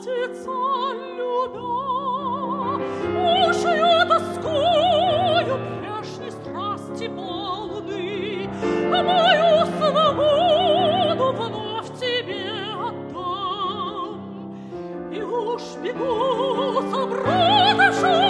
платьица любя, уж я тоскою прежней страсти полны, мою свободу вновь тебе отдам. И уж бегу, собратавши